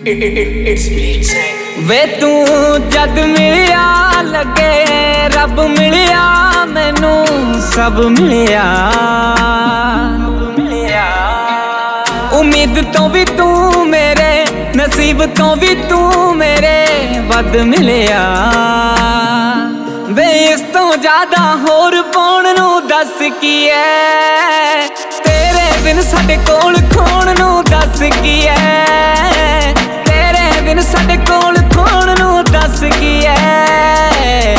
वे तू जद मिलिया लगे रब मिलिया मैनू सब मिलिया। उम्मीद तो भी तू मेरे नसीब तो भी तू मेरे वध मिलिया। वे इस तो ज्यादा होर पाउण नू दस की है तेरे बिन साडे कोल खोण नू दस की है तेरे बिन साडे कोल खोण नू दस की है।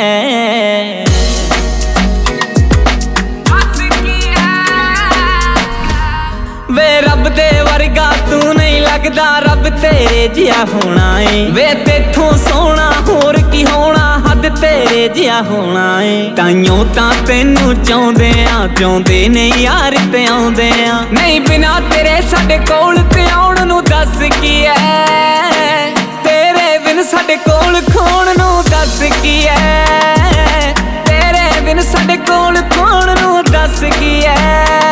वे रब दे वर्गा तू नहीं लगदा रब तेरे जिहा होना है। वे तेथों सोना होर की होना हद तेरे जिहा होना है। ताइयों तां तैनू चाहुंदे आ चाहुंदे नहीं यार ते आउंदे आ नहीं बिना तेरे साडे कोल ते आउण नू दस की है तेरे बिन साडे कोल खोण नू दस की है तेरे बिन साडे कोल खोण नू दस की है।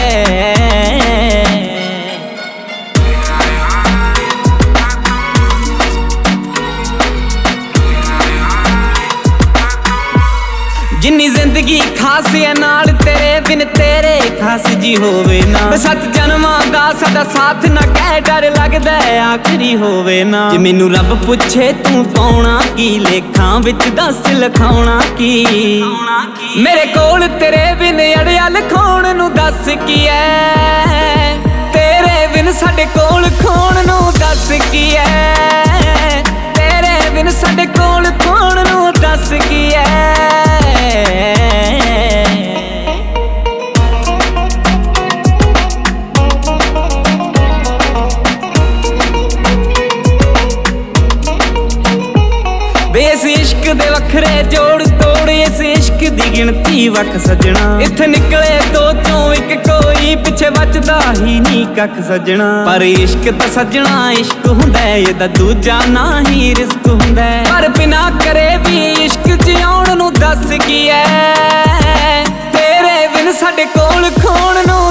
जिन्नी जिंदगी खास है नाल तेरे बिन तेरे खास जी होवे ना। सत जन्मां दा साडा साथ ना कह डर लगदा आखरी होवे ना। जे मैनू रब पुछे तू पाउणा की लेखां विच दस लिखाउणा की मेरे कोल तेरे बिन अड़िया लिखाउण नू दस की है तेरे बिन साडे कोल खोण नू दस की है तेरे बिन साडे कोल खोण नू दस की है। इस इश्क दे वखरे जोड़ तोड़ इस इश्क दी गिनती वख सजना। इत्थे निकले दो चों इक कोई पिछे बचदा ही नी कख सजना। पर इश्क तां सजना इश्क हुंदा एदा दूजा ना ही रिस्क हुंदा। पर बिना करे भी इश्क जिउण नू दस की है तेरे बिन साडे कोल खोण नू